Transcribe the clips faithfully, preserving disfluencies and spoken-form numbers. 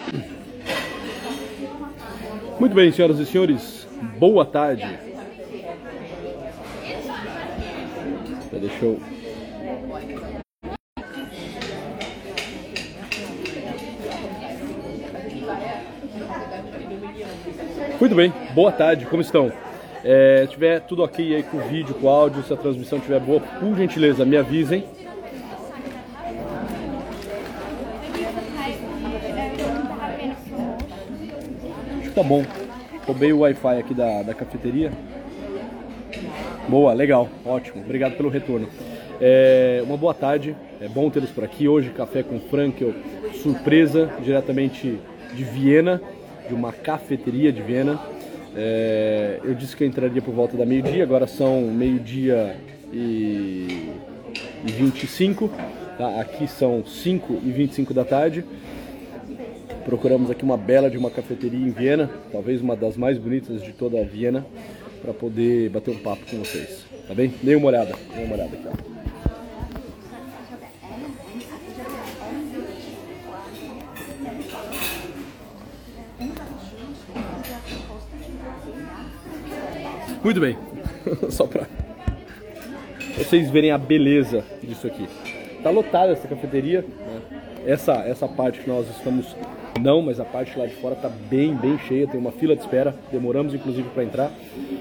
Muito bem, senhoras e senhores, boa tarde. Deixa eu... Muito bem, boa tarde, como estão? É, se tiver tudo ok aí com o vídeo, com o áudio, se a transmissão estiver boa, por gentileza, me avisem. Acho que tá bom. Roubei o Wi-Fi aqui da, da cafeteria. Boa, legal, ótimo, obrigado pelo retorno. É, uma boa tarde, é bom tê-los por aqui. Hoje, café com Frankel, surpresa, diretamente de Viena, de uma cafeteria de Viena. É, eu disse que eu entraria por volta da meio-dia, agora são meio-dia e, e vinte e cinco, tá? Aqui são cinco e vinte e cinco da tarde. Procuramos aqui uma bela de uma cafeteria em Viena, talvez uma das mais bonitas de toda a Viena, para poder bater um papo com vocês, tá bem? Dê uma olhada, dê uma olhada aqui, ó. Muito bem, só para vocês verem a beleza disso aqui. Tá lotada essa cafeteria, né? Essa, essa parte que nós estamos, não, mas a parte lá de fora tá bem, bem cheia, tem uma fila de espera, demoramos inclusive para entrar.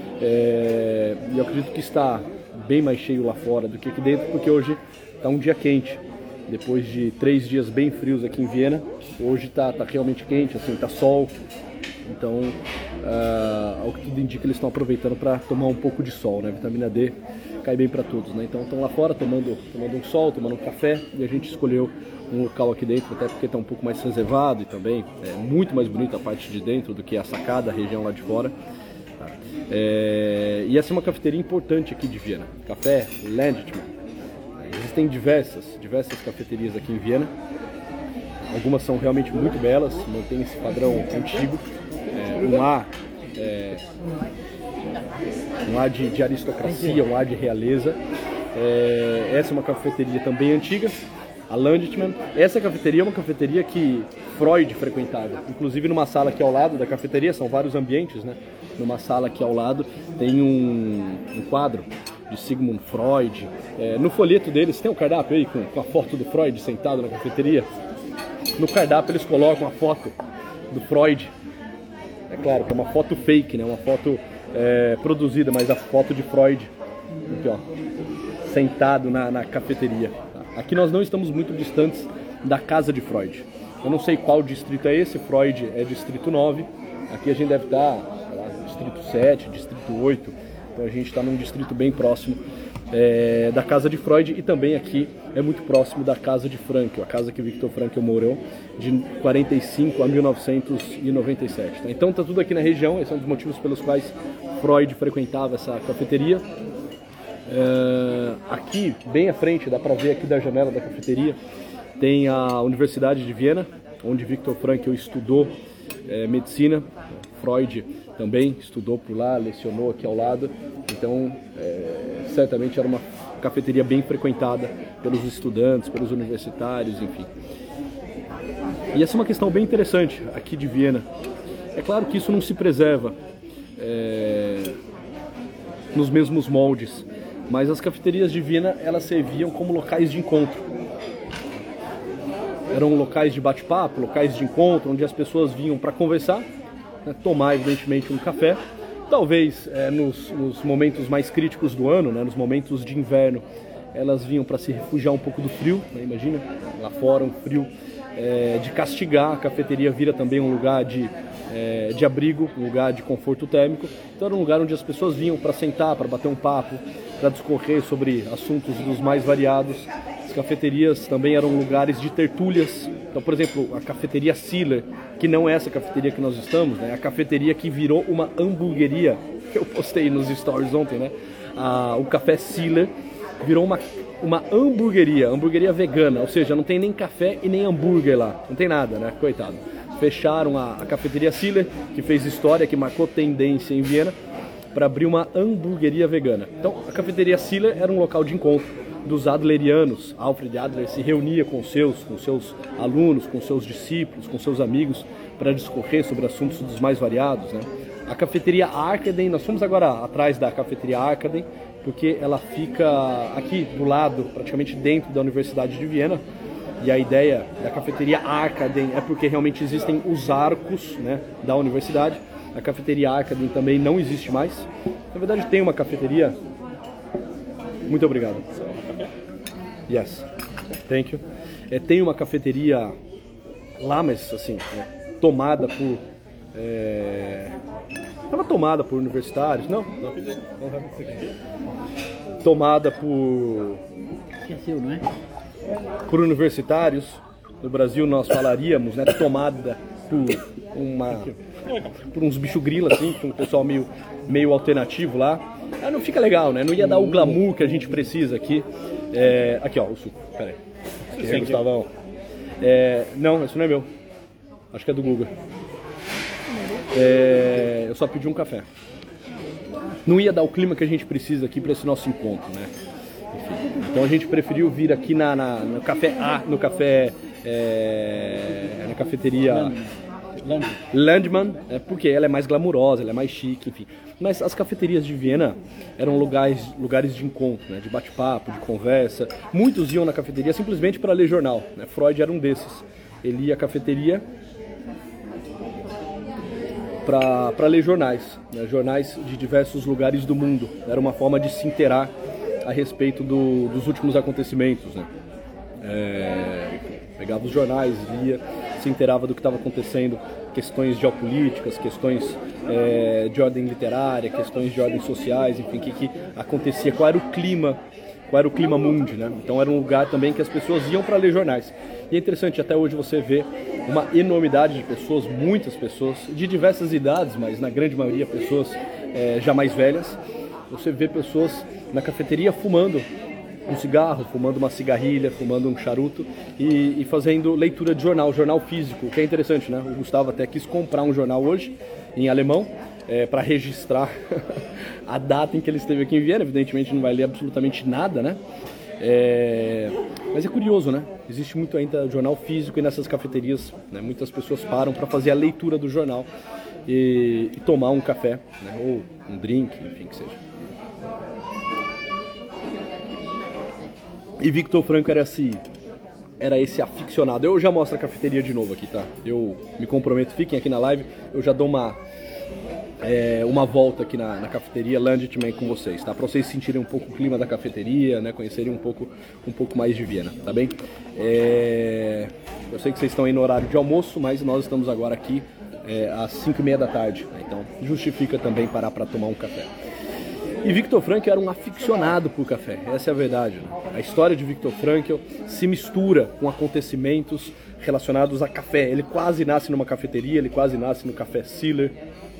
É, e eu acredito que está bem mais cheio lá fora do que aqui dentro, porque hoje está um dia quente. Depois de três dias bem frios aqui em Viena, hoje está tá realmente quente, assim, tá sol. Então, uh, ao que tudo indica, eles estão aproveitando para tomar um pouco de sol, né? Vitamina D cai bem para todos, né? Então estão lá fora tomando, tomando um sol, tomando um café, e a gente escolheu um local aqui dentro, até porque está um pouco mais reservado e também é muito mais bonita a parte de dentro do que a sacada, a região lá de fora. Tá? É, e essa é uma cafeteria importante aqui de Viena, Café Landtmann. Existem diversas, diversas cafeterias aqui em Viena. Algumas são realmente muito belas, mantém esse padrão antigo, é, um ar, é, um ar de, de aristocracia, um ar de realeza. É, essa é uma cafeteria também antiga, a Landtmann. Essa cafeteria é uma cafeteria que Freud frequentava, inclusive numa sala aqui ao lado da cafeteria, são vários ambientes, né? Numa sala aqui ao lado tem um, um quadro de Sigmund Freud. É, no folheto deles tem um cardápio aí com, com a foto do Freud sentado na cafeteria. No cardápio eles colocam a foto do Freud. É claro que é uma foto fake, né? Uma foto é, produzida, mas a foto de Freud aqui, ó, sentado na, na cafeteria. Aqui nós não estamos muito distantes da casa de Freud. Eu não sei qual distrito é esse, Freud é distrito nove. Aqui a gente deve estar, sei lá, distrito sete, distrito oito. Então a gente está num distrito bem próximo é, da casa de Freud, e também aqui é muito próximo da casa de Frankl, a casa que Viktor Frankl morou de quarenta e cinco a mil novecentos e noventa e sete. Tá? Então está tudo aqui na região, esse é um dos motivos pelos quais Freud frequentava essa cafeteria. É, aqui, bem à frente, dá para ver aqui da janela da cafeteria, tem a Universidade de Viena, onde Viktor Frankl estudou é, medicina. Freud também estudou por lá, lecionou aqui ao lado. Então, é, certamente era uma cafeteria bem frequentada pelos estudantes, pelos universitários, enfim. E essa é uma questão bem interessante aqui de Viena. É claro que isso não se preserva é, nos mesmos moldes, mas as cafeterias de Viena, elas serviam como locais de encontro. Eram locais de bate-papo, locais de encontro, onde as pessoas vinham para conversar, né, tomar, evidentemente, um café. Talvez é, nos, nos momentos mais críticos do ano, né, nos momentos de inverno, elas vinham para se refugiar um pouco do frio, né, imagina, lá fora um frio é, de castigar. A cafeteria vira também um lugar de, é, de abrigo, um lugar de conforto térmico. Então era um lugar onde as pessoas vinham para sentar, para bater um papo, para discorrer sobre assuntos dos mais variados. As cafeterias também eram lugares de tertúlias. Então, por exemplo, a cafeteria Siller, que não é essa cafeteria que nós estamos, né? A cafeteria que virou uma hamburgueria, que eu postei nos stories ontem, né? Ah, o café Siller virou uma, uma hamburgueria, hamburgueria vegana, ou seja, não tem nem café e nem hambúrguer lá, não tem nada, né? Coitado. Fecharam a, a cafeteria Siller, que fez história, que marcou tendência em Viena, para abrir uma hamburgueria vegana. Então, a cafeteria Siller era um local de encontro, dos adlerianos. Alfred Adler se reunia com seus, com seus alunos, com seus discípulos, com seus amigos, para discorrer sobre assuntos dos mais variados, né? A cafeteria Arkaden, nós fomos agora atrás da cafeteria Arkaden, porque ela fica aqui do lado, praticamente dentro da Universidade de Viena. E a ideia da cafeteria Arkaden é porque realmente existem os arcos, né, da universidade. A cafeteria Arkaden também não existe mais. Na verdade tem uma cafeteria. Muito obrigado. Yes, thank you. É, tem uma cafeteria lá, mas assim, é, tomada por... É... Estava tomada por universitários, não? Não, tomada por... Esqueceu, não é? Por universitários. No Brasil nós falaríamos, né, tomada por uma por uns bicho grila assim, com um pessoal meio, meio alternativo lá. Aí não fica legal, né? Não ia dar o glamour que a gente precisa aqui. É, aqui ó, o suco, peraí. Sim, Gustavão. É, não, esse não é meu. Acho que é do Google. É, eu só pedi um café. Não ia dar o clima que a gente precisa aqui para esse nosso encontro, né? Enfim, então a gente preferiu vir aqui na, na, no café A, no café, é, na cafeteria Landmann, é, porque ela é mais glamurosa, ela é mais chique, enfim. Mas as cafeterias de Viena eram lugares, lugares de encontro, né, de bate-papo, de conversa. Muitos iam na cafeteria simplesmente para ler jornal, né? Freud era um desses. Ele ia à cafeteria para ler jornais, né? Jornais de diversos lugares do mundo. Era uma forma de se inteirar a respeito do, dos últimos acontecimentos, né? É, pegava os jornais, lia, se inteirava do que estava acontecendo, questões geopolíticas, questões é, de ordem literária, questões de ordem sociais, enfim, o que, que acontecia, qual era o clima, qual era o clima mundi, né? Então era um lugar também que as pessoas iam para ler jornais. E é interessante, até hoje você vê uma enormidade de pessoas, muitas pessoas, de diversas idades, mas na grande maioria pessoas é, já mais velhas. Você vê pessoas na cafeteria fumando um cigarro, fumando uma cigarrilha, fumando um charuto e, e fazendo leitura de jornal, jornal físico, o que é interessante, né? O Gustavo até quis comprar um jornal hoje, em alemão, é, para registrar a data em que ele esteve aqui em Viena. Evidentemente não vai ler absolutamente nada, né? É... Mas é curioso, né? Existe muito ainda jornal físico e nessas cafeterias, né, muitas pessoas param para fazer a leitura do jornal e, e tomar um café, né, ou um drink, enfim, que seja. E Viktor Frankl era esse, era esse aficionado. Eu já mostro a cafeteria de novo aqui, tá? Eu me comprometo, fiquem aqui na live, eu já dou uma, é, uma volta aqui na, na cafeteria Landmann com vocês, tá? Pra vocês sentirem um pouco o clima da cafeteria, né? Conhecerem um pouco, um pouco mais de Viena, tá bem? É, eu sei que vocês estão aí no horário de almoço, mas nós estamos agora aqui é, às cinco e meia da tarde, né? Então justifica também parar para tomar um café. E Viktor Frankl era um aficionado por café, essa é a verdade, né? A história de Viktor Frankl se mistura com acontecimentos relacionados a café. Ele quase nasce numa cafeteria, ele quase nasce no Café Siller.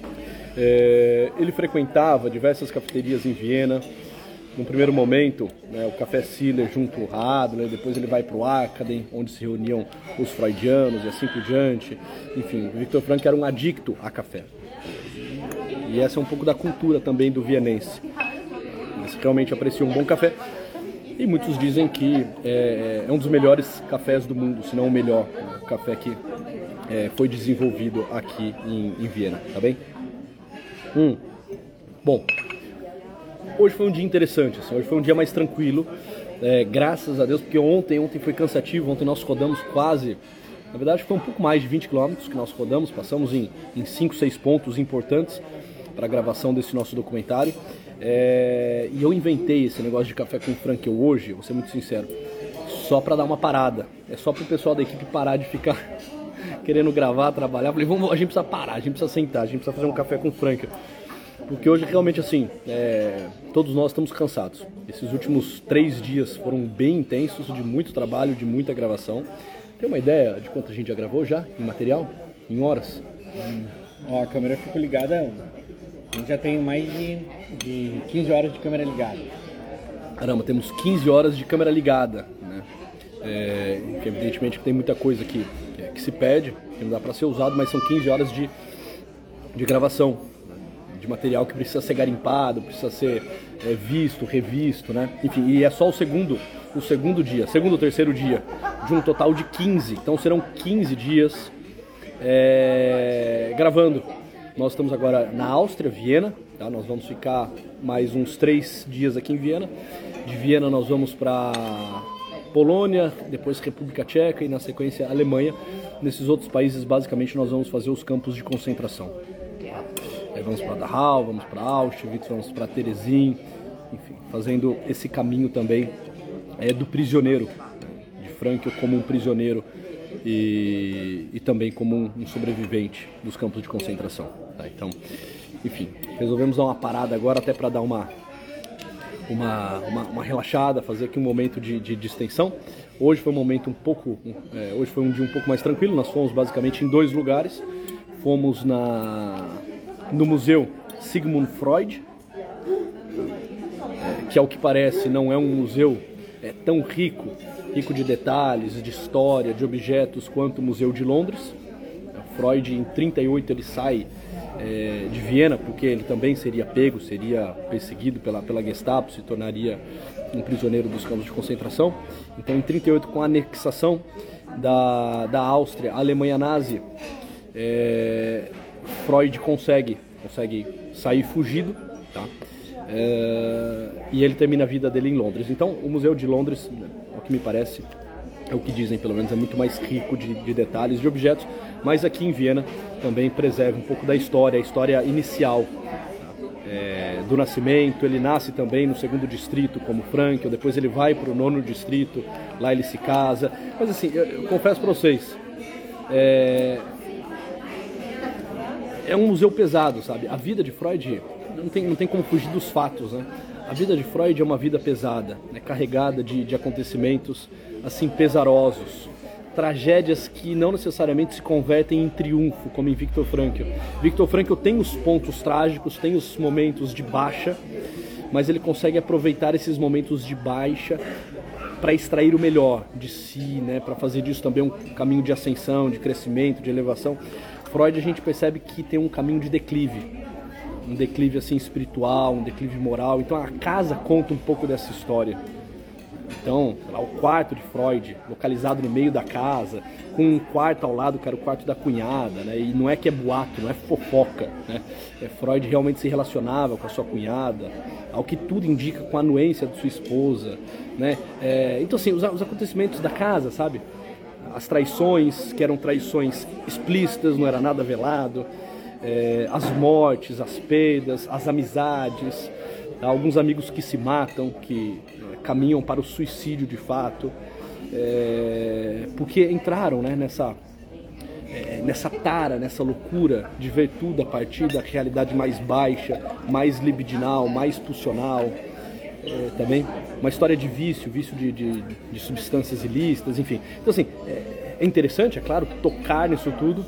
É, ele frequentava diversas cafeterias em Viena. No primeiro momento, né, o Café Siller junto ao Adler, depois ele vai para o Arkaden, onde se reuniam os freudianos e assim por diante. Enfim, Viktor Frankl era um adicto a café. E essa é um pouco da cultura também do vienense. Eles realmente apreciam um bom café. E muitos dizem que é, é um dos melhores cafés do mundo, se não o melhor, o café que é, foi desenvolvido aqui em, em Viena, tá bem? Hum. Bom, hoje foi um dia interessante, assim, hoje foi um dia mais tranquilo, é, graças a Deus, porque ontem, ontem foi cansativo, ontem nós rodamos quase, na verdade foi um pouco mais de vinte quilômetros que nós rodamos, passamos em, em cinco, seis pontos importantes para a gravação desse nosso documentário. É, e eu inventei esse negócio de café com Frankl hoje, vou ser muito sincero, só para dar uma parada. É só para o pessoal da equipe parar de ficar querendo gravar, trabalhar. Eu falei, vamos, a gente precisa parar, a gente precisa sentar, a gente precisa fazer um café com Frankl. Porque hoje realmente assim, é, todos nós estamos cansados. Esses últimos três dias foram bem intensos, de muito trabalho, de muita gravação. Tem uma ideia de quanto a gente já gravou já, em material? Em horas? Hum, ó, a câmera ficou ligada... A gente já tem mais de, de quinze horas de câmera ligada. Caramba, temos quinze horas de câmera ligada, né? É, que evidentemente tem muita coisa que, que se perde, que não dá para ser usado, mas são quinze horas de, de gravação. de material que precisa ser garimpado, precisa ser é, visto, revisto, né? Enfim, e é só o segundo, o segundo dia, segundo ou terceiro dia, de um total de quinze. Então serão quinze dias é, gravando. Nós estamos agora na Áustria, Viena, tá? Nós vamos ficar mais uns três dias aqui em Viena. De Viena nós vamos para Polônia, depois República Tcheca e na sequência Alemanha. Nesses outros países, basicamente, nós vamos fazer os campos de concentração. Aí vamos para Dachau, vamos para Auschwitz, vamos para Terezin, enfim, fazendo esse caminho também é, do prisioneiro, de Frankl como um prisioneiro e, e também como um, um sobrevivente dos campos de concentração. Tá? Então, enfim, resolvemos dar uma parada agora até para dar uma, uma, uma, uma relaxada, fazer aqui um momento de, de distensão. Hoje foi um momento um pouco, é, hoje foi um dia um pouco mais tranquilo. Nós fomos basicamente em dois lugares. Fomos na, no Museu Sigmund Freud, é, que ao que parece não é um museu é, tão rico, rico de detalhes, de história, de objetos quanto o Museu de Londres. Freud em trinta e oito ele sai é, de Viena, porque ele também seria pego, seria perseguido pela, pela Gestapo, se tornaria um prisioneiro dos campos de concentração. Então em trinta e oito, com a anexação da, da Áustria à Alemanha nazi, é, Freud consegue, consegue sair fugido, tá? É, e ele termina a vida dele em Londres. Então o Museu de Londres, ao que me parece, é o que dizem pelo menos, é muito mais rico de, de detalhes, de objetos, mas aqui em Viena também preserva um pouco da história, a história inicial é, do nascimento. Ele nasce também no segundo distrito como Frankl, depois ele vai para o nono distrito, lá ele se casa. Mas assim, eu, eu confesso para vocês, é, é um museu pesado, sabe? A vida de Freud não tem, não tem como fugir dos fatos, né? A vida de Freud é uma vida pesada, né? Carregada de, de acontecimentos assim pesarosos, tragédias que não necessariamente se convertem em triunfo, como em Viktor Frankl. Viktor Frankl tem os pontos trágicos, tem os momentos de baixa, mas ele consegue aproveitar esses momentos de baixa para extrair o melhor de si, né? Para fazer disso também um caminho de ascensão, de crescimento, de elevação. Freud, a gente percebe que tem um caminho de declive, um declive assim espiritual, um declive moral. Então a casa conta um pouco dessa história. Então, lá, o quarto de Freud, localizado no meio da casa, com um quarto ao lado que era o quarto da cunhada, né? E não é que é boato, não é fofoca, né? É, Freud realmente se relacionava com a sua cunhada, ao que tudo indica, com a anuência de sua esposa, né? É, então assim, os, os acontecimentos da casa, sabe? As traições, que eram traições explícitas, não era nada velado, é, as mortes, as perdas, as amizades, tá? Alguns amigos que se matam, que caminham para o suicídio de fato, é, porque entraram, né, nessa, é, nessa tara, nessa loucura de ver tudo a partir da realidade mais baixa, mais libidinal, mais pulsional, é, também uma história de vício, vício de, de, de substâncias ilícitas, enfim. Então assim, é, é interessante, é claro, tocar nisso tudo,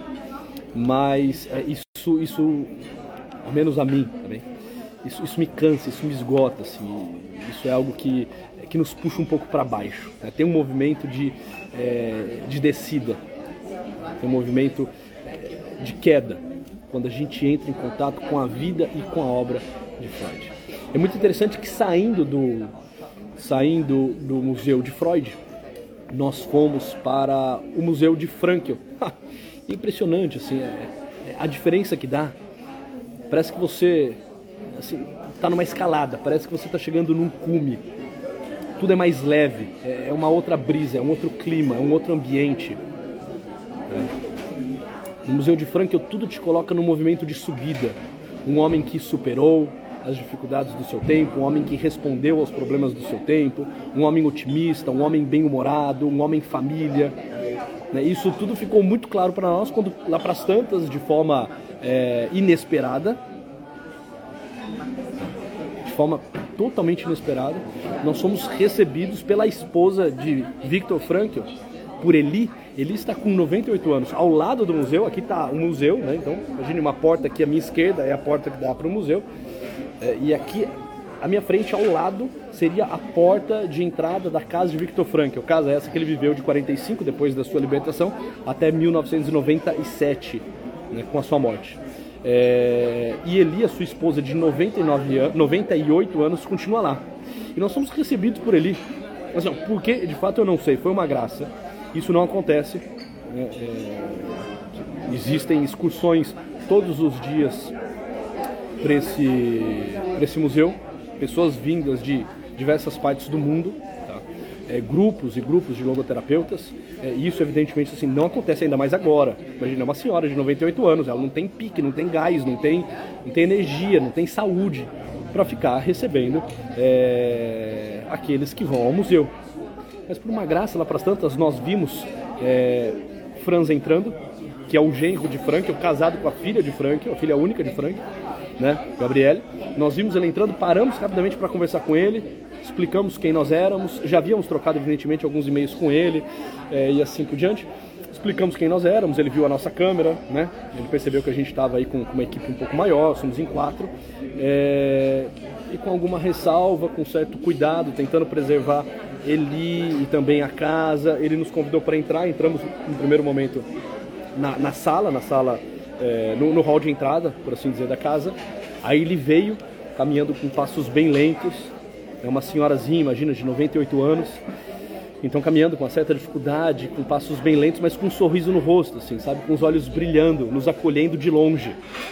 mas é, isso, isso, ao menos a mim também, Isso, isso me cansa, isso me esgota, assim, isso é algo que, que nos puxa um pouco para baixo, né? Tem um movimento de, é, de descida, tem um movimento de queda, quando a gente entra em contato com a vida e com a obra de Freud. É muito interessante que saindo do, saindo do Museu de Freud, nós fomos para o Museu de Frankl. Impressionante, assim, é, é a diferença que dá. Parece que você... assim, tá numa escalada, parece que você está chegando num cume, tudo é mais leve, é uma outra brisa, é um outro clima, é um outro ambiente. No Museu de Frankl tudo te coloca num movimento de subida, um homem que superou as dificuldades do seu tempo, um homem que respondeu aos problemas do seu tempo, um homem otimista, um homem bem-humorado, um homem família. Isso tudo ficou muito claro para nós quando lá para as tantas, de forma é, inesperada, forma totalmente inesperada, nós fomos recebidos pela esposa de Viktor Frankl, por Eli. Eli está com noventa e oito anos, ao lado do museu. Aqui está o museu, né? Então imagine uma porta aqui à minha esquerda, é a porta que dá para o museu, é, e aqui à minha frente, ao lado, seria a porta de entrada da casa de Viktor Frankl, casa essa que ele viveu de quarenta e cinco, depois da sua libertação, até mil novecentos e noventa e sete, né, com a sua morte. É, e Eli, a sua esposa de noventa e nove anos, noventa e oito anos, continua lá. E nós somos recebidos por Eli. Mas não, por que? De fato eu não sei, foi uma graça. Isso não acontece. É, é, existem excursões todos os dias para esse, para esse museu, pessoas vindas de diversas partes do mundo, tá? É, grupos e grupos de logoterapeutas. É, isso evidentemente assim, não acontece ainda mais agora. Imagina uma senhora de noventa e oito anos, ela não tem pique, não tem gás, não tem, não tem energia, não tem saúde para ficar recebendo é, aqueles que vão ao museu. Mas por uma graça, lá para as tantas, nós vimos é, Franz entrando, que é o genro de Frank, casado com a filha de Frank, a filha única de Frank, né, Gabriele. Nós vimos ele entrando, paramos rapidamente para conversar com ele, explicamos quem nós éramos, já havíamos trocado evidentemente alguns e-mails com ele é, e assim por diante. Explicamos quem nós éramos, ele viu a nossa câmera, né? Ele percebeu que a gente estava aí com, com uma equipe um pouco maior, somos em quatro, é, e com alguma ressalva, com certo cuidado, tentando preservar Eli e também a casa. Ele nos convidou para entrar, entramos no primeiro momento na, na sala, na sala é, no, no hall de entrada, por assim dizer, da casa. Aí ele veio caminhando com passos bem lentos, é uma senhorazinha, imagina, de noventa e oito anos. Então caminhando com uma certa dificuldade, com passos bem lentos, mas com um sorriso no rosto, assim, sabe? Com os olhos brilhando, nos acolhendo de longe.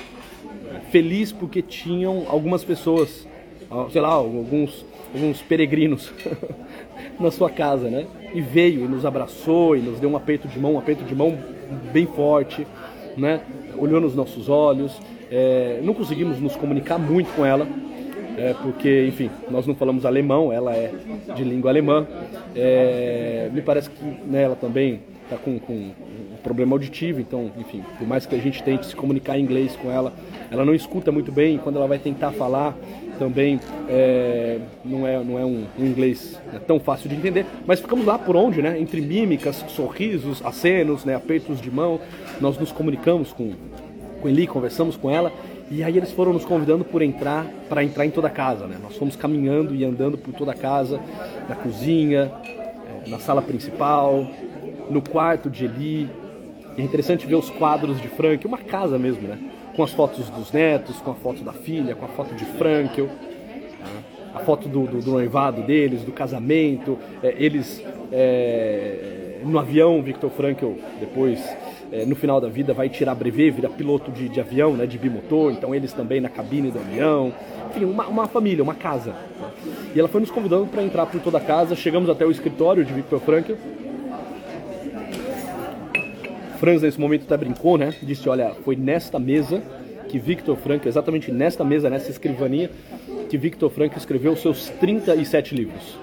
Feliz porque tinham algumas pessoas, sei lá, alguns, alguns peregrinos na sua casa, né? E veio e nos abraçou e nos deu um aperto de mão, um aperto de mão bem forte, né? Olhou nos nossos olhos. É, não conseguimos nos comunicar muito com ela, É, porque, enfim, nós não falamos alemão, ela é de língua alemã. É, me parece que né, ela também está com, com um problema auditivo, então, enfim, por mais que a gente tente se comunicar em inglês com ela, ela não escuta muito bem, e quando ela vai tentar falar, também é, não é, não é um, um inglês né, tão fácil de entender. Mas ficamos lá por onde, né? Entre mímicas, sorrisos, acenos, né, apertos de mão, nós nos comunicamos com, com Eli, conversamos com ela. E aí eles foram nos convidando por entrar, para entrar em toda a casa, né? Nós fomos caminhando e andando por toda a casa, na cozinha, na sala principal, no quarto de Eli. E é interessante ver os quadros de Frank, uma casa mesmo, né? Com as fotos dos netos, com a foto da filha, com a foto de Frankel, a foto do, do, do noivado deles, do casamento, é, eles é, no avião, Viktor Frankl depois... É, no final da vida vai tirar brevet, vira piloto de, de avião, né, de bimotor, então eles também na cabine do avião, enfim, uma, uma família, uma casa. E ela foi nos convidando para entrar por toda a casa, chegamos até o escritório de Viktor Frankl. Franz nesse momento até brincou, né, disse, olha, foi nesta mesa que Viktor Frankl, exatamente nesta mesa, nessa escrivaninha, que Viktor Frankl escreveu os seus trinta e sete livros.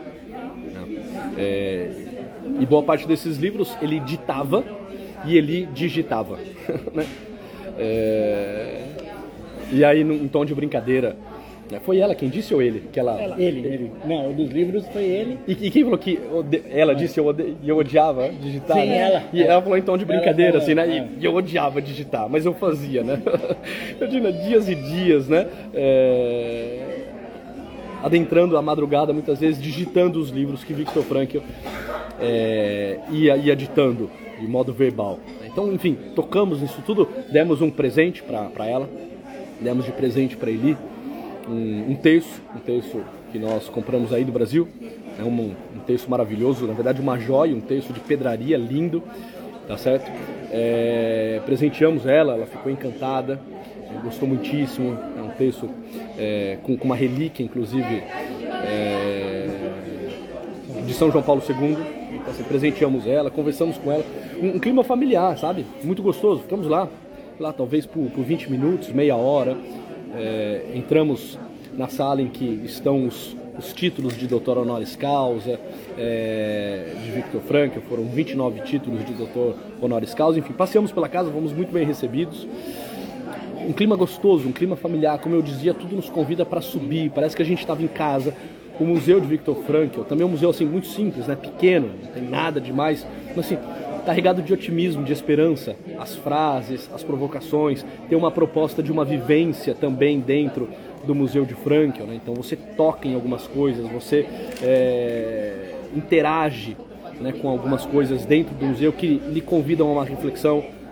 É, e boa parte desses livros ele ditava, e ele digitava, né? É... E aí, em tom de brincadeira, né? Foi ela quem disse ou ele? Que ela... ela ele, ele. Não, dos livros foi ele. E, e quem falou que ode... ela disse e eu, ode... eu odiava digitar? Sim, né? ela. E ela falou em tom de brincadeira, falou, assim, né? é. E eu odiava digitar, mas eu fazia, né? Eu tinha dias e dias, né? É... Adentrando a madrugada, muitas vezes, digitando os livros que Viktor Frankl é... ia, ia ditando de modo verbal. Então, enfim, tocamos nisso tudo, demos um presente para ela, demos de presente para Eli um, um terço, um terço que nós compramos aí do Brasil, é um, um terço maravilhoso, na verdade uma joia, um terço de pedraria lindo, tá certo? É, presenteamos ela, ela ficou encantada, gostou muitíssimo, é um terço é, com, com uma relíquia, inclusive, é, de São João Paulo segundo. Então, assim, presenteamos ela, conversamos com ela, um, um clima familiar, sabe? Muito gostoso. Ficamos lá, lá talvez por, por vinte minutos, meia hora. É, entramos na sala em que estão os, os títulos de doutor honoris causa é, de Viktor Frankl, foram vinte e nove títulos de doutor honoris causa. Enfim, passeamos pela casa, fomos muito bem recebidos. Um clima gostoso, um clima familiar, como eu dizia, tudo nos convida para subir, parece que a gente estava em casa. O museu de Viktor Frankl, também é um museu assim, muito simples, né? Pequeno, não tem nada demais, mas assim, carregado de otimismo, de esperança, as frases, as provocações, tem uma proposta de uma vivência também dentro do museu de Frankl, né? Então você toca em algumas coisas, você é, interage, né, com algumas coisas dentro do museu que lhe convidam a uma reflexão,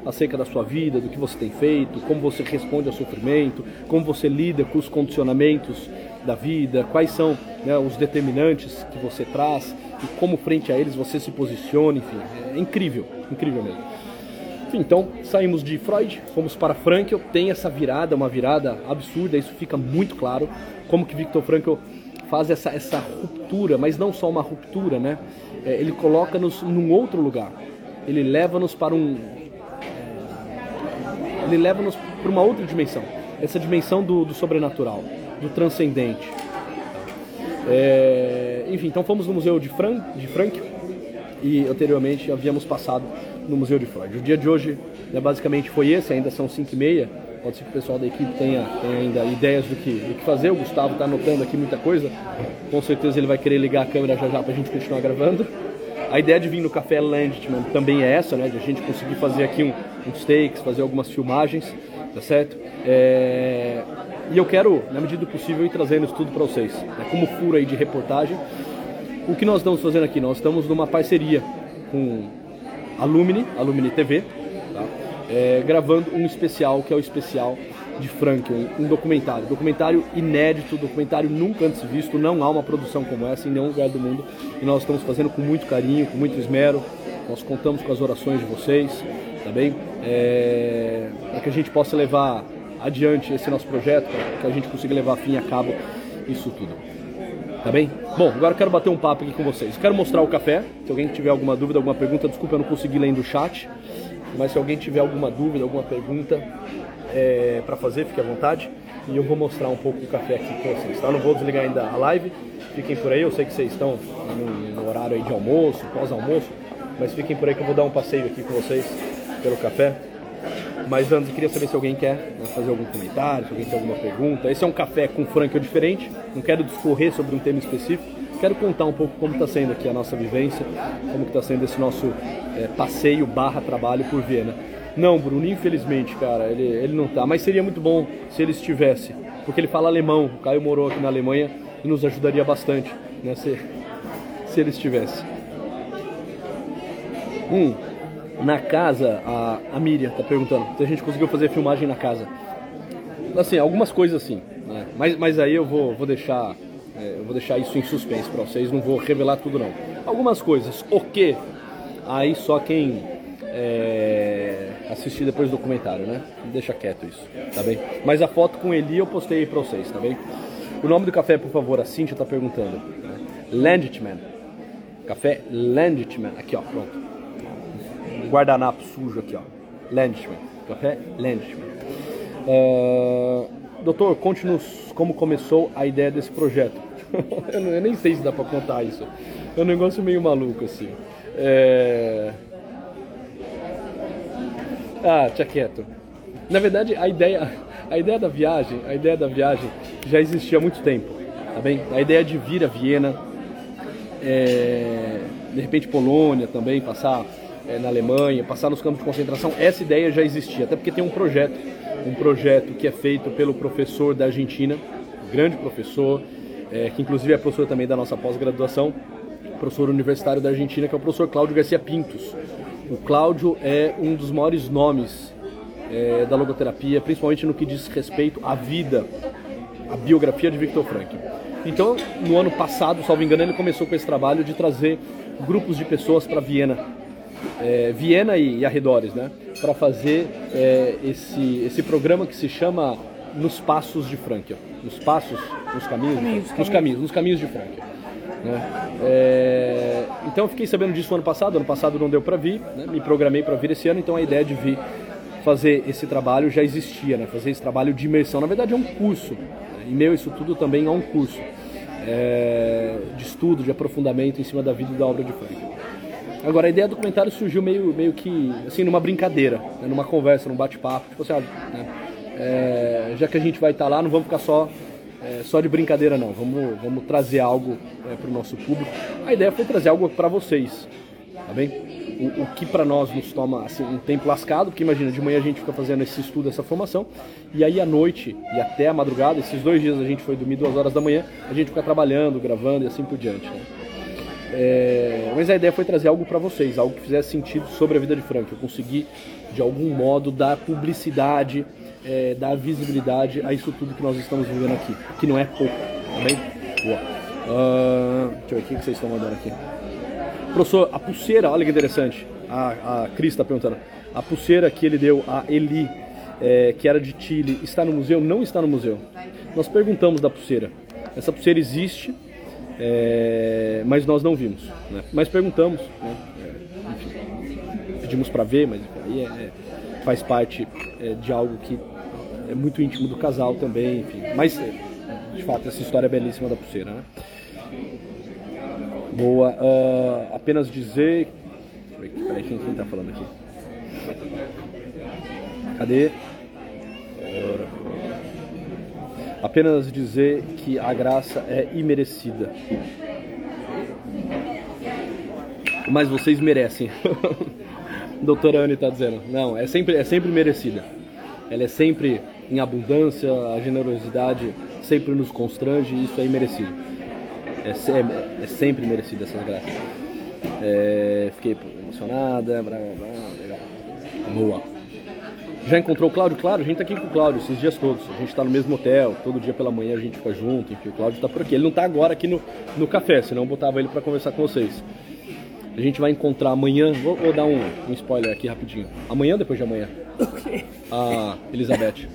acerca da sua vida, do que você tem feito, como você responde ao sofrimento, como você lida com os condicionamentos da vida, quais são, né, os determinantes que você traz e como frente a eles você se posiciona, enfim, é incrível, incrível mesmo. Enfim, então saímos de Freud, fomos para Frankl, tem essa virada, uma virada absurda, isso fica muito claro, como que Viktor Frankl faz essa, essa ruptura, mas não só uma ruptura, né? É, ele coloca-nos num outro lugar, ele leva-nos para um... ele leva-nos para uma outra dimensão, essa dimensão do, do sobrenatural, do transcendente. É, enfim, então fomos no Museu de, Fran, de Frankl e anteriormente havíamos passado no Museu de Freud. O dia de hoje, né, basicamente foi esse, ainda são cinco e meia, pode ser que o pessoal da equipe tenha, tenha ainda ideias do que, do que fazer, o Gustavo está anotando aqui muita coisa, com certeza ele vai querer ligar a câmera já já para a gente continuar gravando. A ideia de vir no Café Landman também é essa, né, de a gente conseguir fazer aqui um, uns takes, fazer algumas filmagens, tá certo? É... E eu quero, na medida do possível, ir trazendo isso tudo para vocês, né, como furo aí de reportagem. O que nós estamos fazendo aqui? Nós estamos numa parceria com a Lumini, a Lumini T V, tá? É, gravando um especial, que é o especial de Frankl, um documentário, documentário inédito, documentário nunca antes visto, não há uma produção como essa em nenhum lugar do mundo, e nós estamos fazendo com muito carinho, com muito esmero, nós contamos com as orações de vocês, tá bem? É, para que a gente possa levar adiante esse nosso projeto, para que a gente consiga levar a fim e a cabo isso tudo. Tá bem? Bom, agora eu quero bater um papo aqui com vocês. Quero mostrar o café. Se alguém tiver alguma dúvida, alguma pergunta, desculpa, eu não consegui ler do chat. Mas se alguém tiver alguma dúvida, alguma pergunta é, para fazer, fique à vontade. E eu vou mostrar um pouco do café aqui com vocês. Tá? Eu não vou desligar ainda a live. Fiquem por aí. Eu sei que vocês estão no, no horário aí de almoço, pós-almoço. Mas fiquem por aí que eu vou dar um passeio aqui com vocês pelo café. Mas antes, eu queria saber se alguém quer, né, fazer algum comentário, se alguém tem alguma pergunta. Esse é um café com Frankl diferente, não quero discorrer sobre um tema específico, quero contar um pouco como está sendo aqui a nossa vivência, como está sendo esse nosso é, passeio barra trabalho por Viena. Não, Bruno, infelizmente, cara, ele, ele não tá, mas seria muito bom se ele estivesse, porque ele fala alemão, o Caio morou aqui na Alemanha e nos ajudaria bastante, né, se, se ele estivesse. Hum... Na casa, a, a Miriam está perguntando se a gente conseguiu fazer filmagem na casa. Assim, algumas coisas assim, né? mas, mas aí eu vou, vou, deixar, é, eu vou deixar isso em suspense para vocês, não vou revelar tudo não. Algumas coisas, o que? Aí só quem é, assistir depois do documentário, né? Deixa quieto isso, tá bem? Mas a foto com Eli eu postei aí para vocês, tá bem? O nome do café, por favor, a Cíntia está perguntando. Né? Landman. Café Landman. Aqui, ó, pronto. Guardanapo sujo aqui, ó. Landman. Café Landman. Uh, doutor, conte-nos como começou a ideia desse projeto. eu, não, eu nem sei se dá pra contar isso. É um negócio meio maluco, assim. É... Ah, tinha quieto. Na verdade, a ideia, a ideia da viagem, a ideia da viagem já existia há muito tempo, tá bem? A ideia de vir a Viena, é... de repente Polônia também, passar É, na Alemanha, passar nos campos de concentração, essa ideia já existia, até porque tem um projeto, um projeto que é feito pelo professor da Argentina, um grande professor, é, que inclusive é professor também da nossa pós-graduação, professor universitário da Argentina, que é o professor Cláudio Garcia Pintos. O Cláudio é um dos maiores nomes é, da logoterapia, principalmente no que diz respeito à vida, à biografia de Viktor Frankl. Então, no ano passado, salvo engano, ele começou com esse trabalho de trazer grupos de pessoas para Viena, É, Viena e, e arredores, né, para fazer é, esse, esse programa que se chama Nos Passos de Frankl, nos passos, nos caminhos, caminhos, nos caminhos, nos caminhos de Frankl, né? É, então eu fiquei sabendo disso no ano passado, ano passado não deu para vir, né, me programei para vir esse ano, então a ideia de vir fazer esse trabalho já existia, né, fazer esse trabalho de imersão, na verdade é um curso, né, e meu isso tudo também é um curso é, de estudo, de aprofundamento em cima da vida e da obra de Frankl. Agora, a ideia do documentário surgiu meio, meio que, assim, numa brincadeira, né, numa conversa, num bate-papo, tipo assim, ah, né, é, já que a gente vai estar lá, não vamos ficar só, é, só de brincadeira não, vamos, vamos trazer algo é, para o nosso público. A ideia foi trazer algo para vocês, tá bem? O, o que para nós nos toma, assim, um tempo lascado, porque imagina, de manhã a gente fica fazendo esse estudo, essa formação, e aí à noite e até a madrugada, esses dois dias a gente foi dormir duas horas da manhã, a gente fica trabalhando, gravando e assim por diante, né? É, mas a ideia foi trazer algo para vocês, algo que fizesse sentido sobre a vida de Frank. Eu consegui, de algum modo, dar publicidade, é, dar visibilidade a isso tudo que nós estamos vivendo aqui, que não é pouco, tá bem? Boa. Uh, deixa eu ver o que vocês estão mandando aqui. Professor, a pulseira, olha que interessante, a, a Cris está perguntando, a pulseira que ele deu a Eli, é, que era de Chile, está no museu? Não está no museu. Nós perguntamos da pulseira. Essa pulseira existe, é, mas nós não vimos, né? Mas perguntamos, né? É, enfim, pedimos para ver, mas aí é, é, faz parte é, de algo que é muito íntimo do casal também, enfim. Mas, de fato, essa história é belíssima da pulseira, né? Boa. Uh, apenas dizer... Deixa eu ver, peraí, quem, quem tá falando aqui? Cadê? Apenas dizer que a graça é imerecida. Mas vocês merecem. Doutora Anne está dizendo. Não, é sempre, é sempre merecida. Ela é sempre em abundância, a generosidade sempre nos constrange e isso é imerecido. É, é, é sempre merecida essas graças. É, fiquei emocionada, blá, blá, blá, legal. Boa. Já encontrou o Cláudio? Claro, a gente tá aqui com o Cláudio esses dias todos. A gente tá no mesmo hotel, todo dia pela manhã a gente fica junto, enfim, o Cláudio tá por aqui. Ele não tá agora aqui no, no café, senão eu botava ele para conversar com vocês. A gente vai encontrar amanhã, vou, vou dar um, um spoiler aqui rapidinho. Amanhã ou depois de amanhã? A Elizabeth.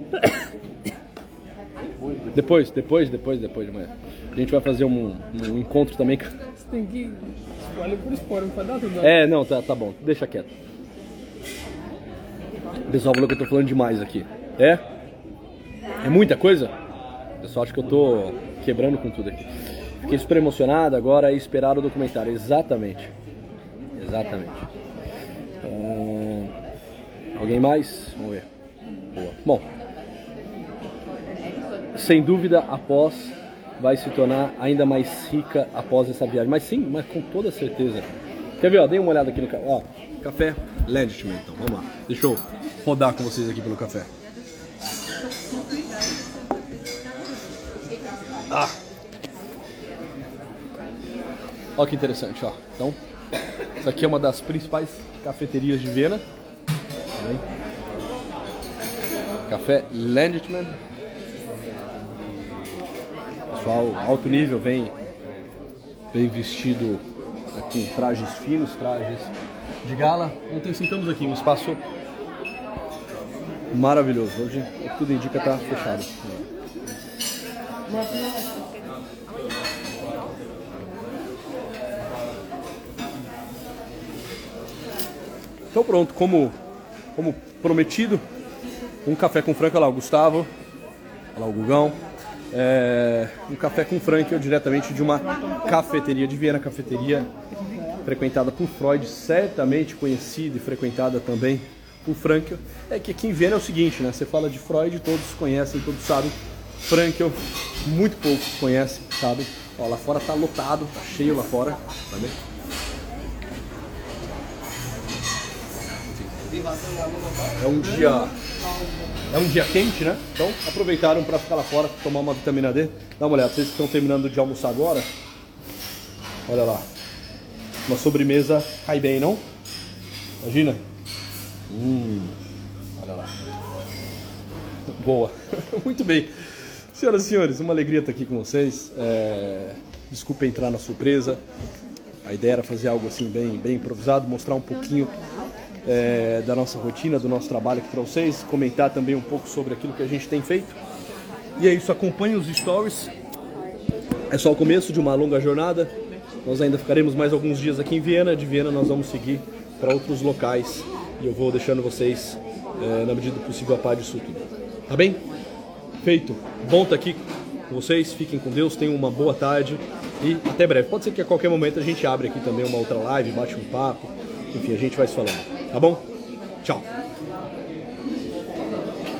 Depois, depois, depois, depois de amanhã. A gente vai fazer um, um encontro também. Você tem que spoiler por spoiler, não vai dar tudo. É, não, tá, tá bom, deixa quieto. O pessoal falou que eu tô falando demais aqui. É? É muita coisa? O pessoal acha que eu tô quebrando com tudo aqui. Fiquei super emocionado, agora é esperar o documentário. Exatamente. Exatamente. Uh, alguém mais? Vamos ver. Boa. Bom, sem dúvida, após vai se tornar ainda mais rica após essa viagem. Mas sim, mas com toda certeza. Quer ver? Ó, dei uma olhada aqui no café. Ó, café Landtman, então. Vamos lá. Deixa eu rodar com vocês aqui pelo café. Ah! Olha que interessante, ó. Então, isso aqui é uma das principais cafeterias de Viena. Café Landtman. Pessoal, alto nível, vem, vem vestido aqui em trajes finos, trajes de gala. Ontem sentamos aqui em um espaço maravilhoso. Hoje tudo indica estar fechado. Então pronto, como, como prometido, um café com Frank. Olha lá o Gustavo, olha lá o Gugão. É, um café com Frank, eu diretamente de uma cafeteria de Viena, cafeteria frequentada por Freud, certamente conhecida e frequentada também por Frankl. É que aqui em Viena é o seguinte, né? Você fala de Freud, todos conhecem, todos sabem. Frankl, muito poucos conhecem, sabem. Ó, lá fora tá lotado, tá cheio lá fora, tá vendo? É um dia, é um dia quente, né? Então aproveitaram para ficar lá fora, tomar uma vitamina D. Dá uma olhada, vocês que estão terminando de almoçar agora, olha lá, uma sobremesa cai bem, não? Imagina. Hum, olha lá. Boa. Muito bem. Senhoras e senhores, uma alegria estar aqui com vocês. É... Desculpa entrar na surpresa. A ideia era fazer algo assim bem, bem improvisado, mostrar um pouquinho é, da nossa rotina, do nosso trabalho aqui para vocês, comentar também um pouco sobre aquilo que a gente tem feito. E é isso, acompanhe os stories. É só o começo de uma longa jornada. Nós ainda ficaremos mais alguns dias aqui em Viena. De Viena nós vamos seguir para outros locais. E eu vou deixando vocês, é, na medida do possível, a par disso tudo. Tá bem? Feito. Bom estar aqui com vocês. Fiquem com Deus. Tenham uma boa tarde. E até breve. Pode ser que a qualquer momento a gente abra aqui também uma outra live, bate um papo. Enfim, a gente vai se falando. Tá bom? Tchau.